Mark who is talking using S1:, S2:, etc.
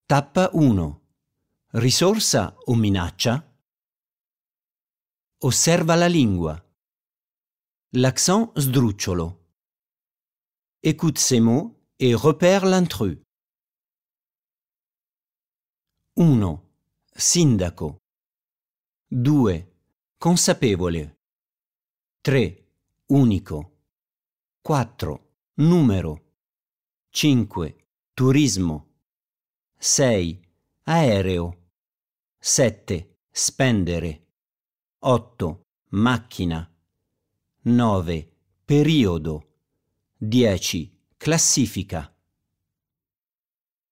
S1: Tappa 1. Risorsa o minaccia? Osserva la lingua. L'accent sdrucciolo. Écoute ces mots et repère l'intrus. 1. Sindaco. 2. Consapevole. 3. Unico. 4. Numero. 5. Turismo. 6. Aereo. 7. Spendere. 8. Macchina. 9. Periodo. 10. Classifica.